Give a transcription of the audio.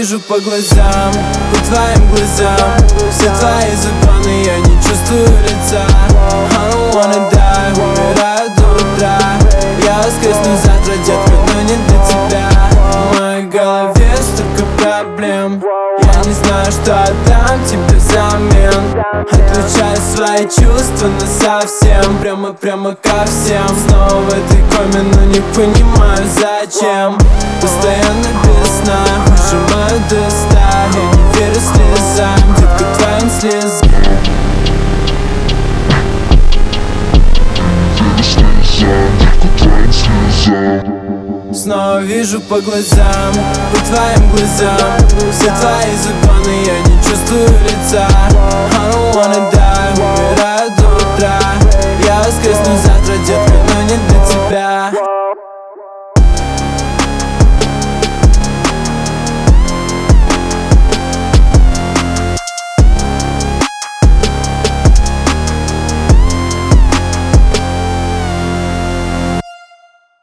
вижу по глазам, по твоим глазам. Все твои законы, я не чувствую лица. I don't wanna die, умираю до утра. Я воскресну завтра, детка, но не для тебя. В моей голове столько проблем. Я не знаю, что отдам тебе взамен. Отключаю свои чувства насовсем, прямо ко всем. Снова в этой коме, но не понимаю зачем. Постоянно без сна, выжимаю до 100. Я не верю слезам, детка, твоим слезам. Снова вижу по глазам, по твоим глазам. Все твои законы, я не чувствую лица. I don't wanna die.